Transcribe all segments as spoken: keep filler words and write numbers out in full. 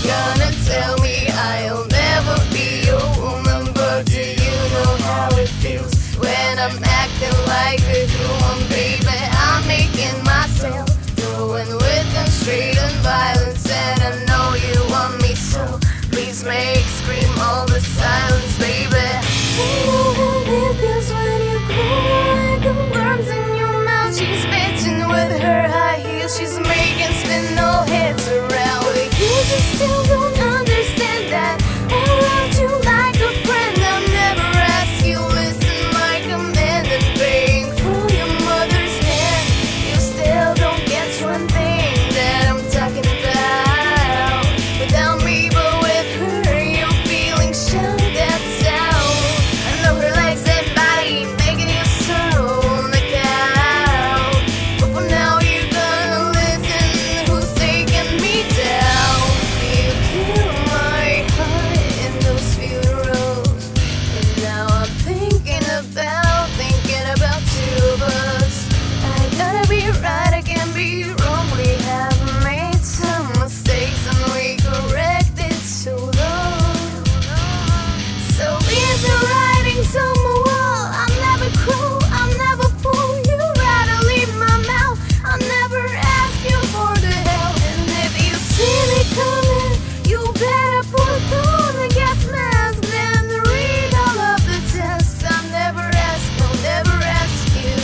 gonna tell me I'll never be your woman, but do you know how it feels when I'm acting like a human, baby? I'm making myself going with them straight and violence, and I know you want me so. Please make scream all the silence, baby. You know how it feels when you cry like the worms in your mouth. She's bitching with her high heels, she's making spin all heads around, but you just still don't understand that I loved you like a friend. I'll never ask you, listen like a man, and praying for your mother's hand. You still don't get one thing that I'm talking about. Without me, but with her, you're feeling shout that's out. I know her legs and body making you so on the couch, but for now you're gonna listen. Who's taking me down? You kill my heart in those funerals, and now I'm thinking about, thinking about two of us. I gotta be right, I can't be wrong. We have made some mistakes and we corrected so long. So leave the writings on the wall. I'm never cruel, I'm never fool. You rather leave my mouth, I'll never ask you for the help. And if you see me coming, you better put on the gas mask, then read all of the tests. I'll never ask, I'll never ask you.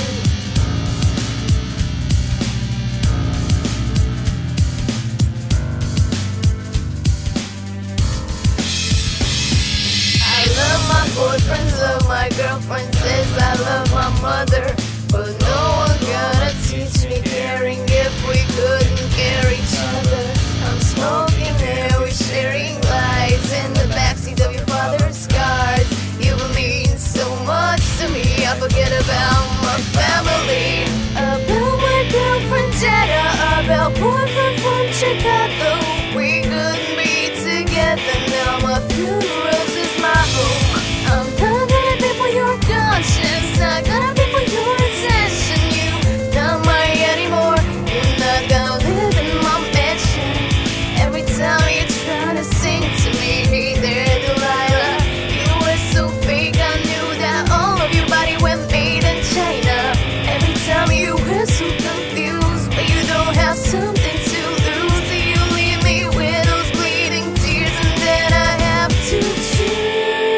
I love my boyfriends, love my girlfriend, says I love my mother, but no one gonna teach me caring if we couldn't care each other. I'm smoking here, we're sharing lies in the backseat of your father's cars. You mean so much to me, I forget about my family, about my girlfriend Jenna, about boyfriend from Chicago. We couldn't be together, now my funerals is my home. I'm not gonna be for your conscience, not gonna be for your attention. You not mine anymore, you're not gonna live in my mansion. Every time you try to sing to me, hey there Delilah, you were so fake, I knew that all of your body went made in China. Every time you were so confused, but you don't have something to lose. You leave me with those bleeding tears, and then I have to choose.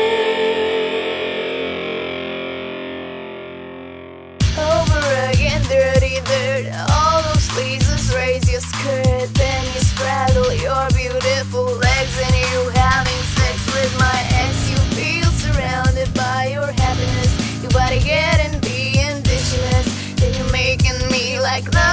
Over again, dirty dirt, all those places, raise your skirt, then you straddle your beautiful legs, and you having sex with my ex. You feel surrounded by your happiness, your body getting be indigenous, then you're making me like love.